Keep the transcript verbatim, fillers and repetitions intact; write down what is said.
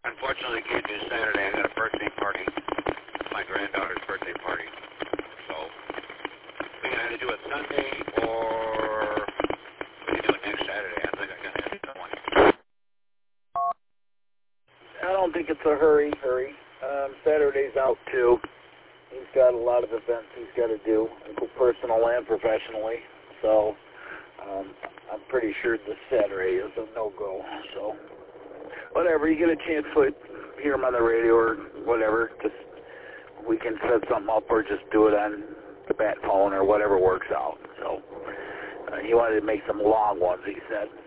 Unfortunately, I can't do Saturday. I got a birthday party. My granddaughter's birthday party. So we can either do it Sunday or we can do it next Saturday. I think I got to have someone. I don't think it's a hurry, hurry. Um, Saturday's out too. He's got a lot of events he's got to do, personal and professionally. So um, I'm pretty sure this Saturday is a no-go. So whatever, you get a chance to hear him on the radio or whatever, just we can set something up or just do it on the bat phone or whatever works out. So uh, he wanted to make some long ones, he said.